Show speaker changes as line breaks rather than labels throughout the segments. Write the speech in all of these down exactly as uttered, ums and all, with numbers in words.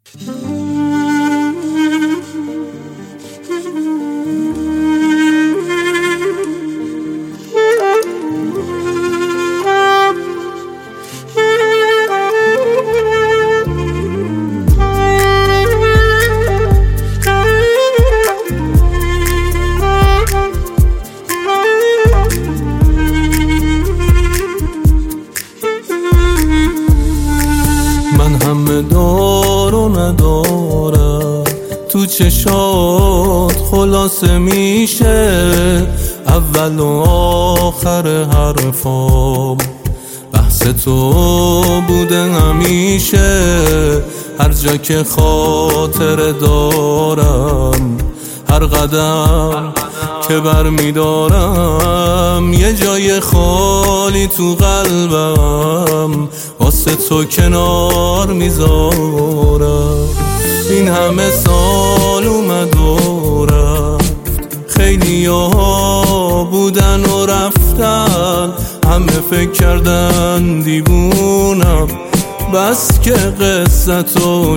همه دار و ندارم تو چشات خلاصه میشه اول و آخر حرفام بحث تو بوده همیشه هر جا که خاطر دارم هر قدم که بر میدارم یه جای خالی تو قلبم واسه تو کنار میذارم این همه سال اومد و رفت خیلی ها بودن و رفتن همه فکر کردن دیوونم بس که قصتو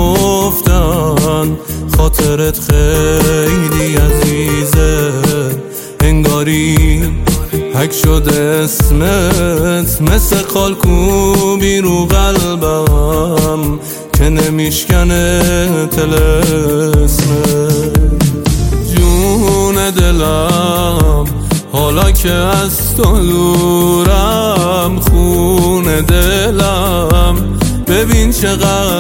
شنفتن خاطرت خیلی عزیزه انگاری حک شده اسمت مثل خالکوبی رو قلبم که نمیشکنه طلسمت جون دلم حالا که از تو دورم خون دلم ببین چقدر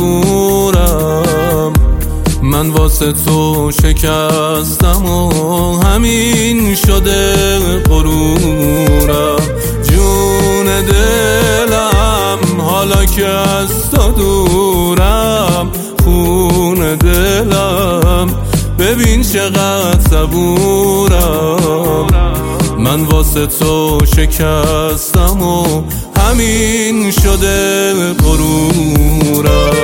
صبورم من واسه تو شکستم و همین شده غرورم جون دلم حالا که از تو دورم خون دلم ببین چقدر صبورم من واسه تو شکستم و همین شده غرورم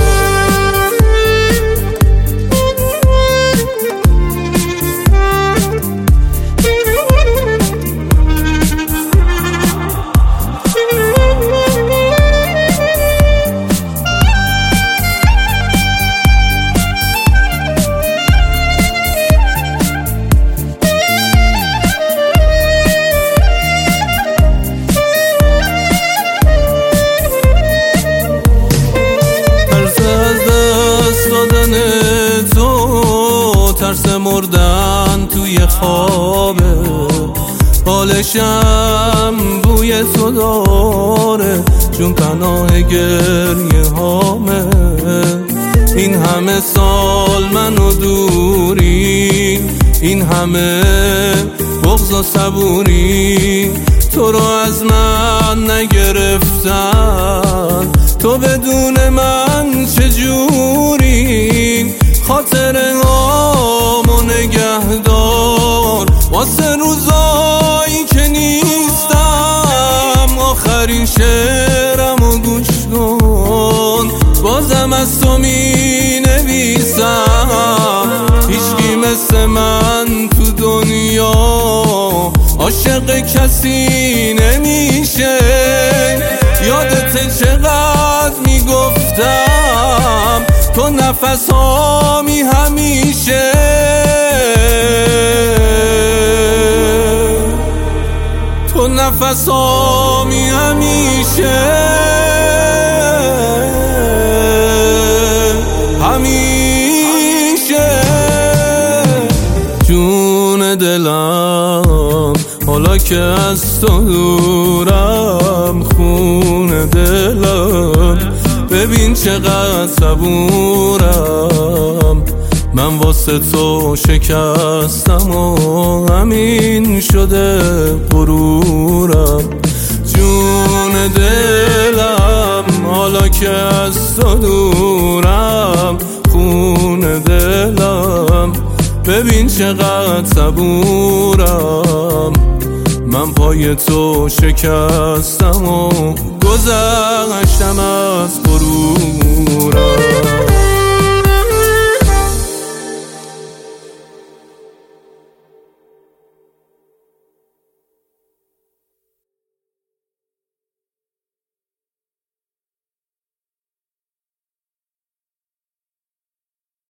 ترس مردن توی خوابه حالشم بوی تو داره چون پناه گریه هامه این همه سال منو دوری این همه بغض و صبوری تو رو از من نگرفتن تو بدون من چجوری خاطره هامو نگهدار واسه روزایی که نیستم آخرین شعرمو گوش کن بازم از تو می نویسم هیچکی مثل من تو دنیا عاشق کسی نمیشه یادت چقدر میگفتم تو نفس هامی همیشه تو نفس هامی همیشه همیشه جون دلم حالا که از تو دورم خون دلم ببین چقدر صبورم من واسه تو شکستم و همین شده غرورم جون دلم حالا که از تو دورم خون دلم ببین چقدر صبورم من پای تو شکستم و گذشتم از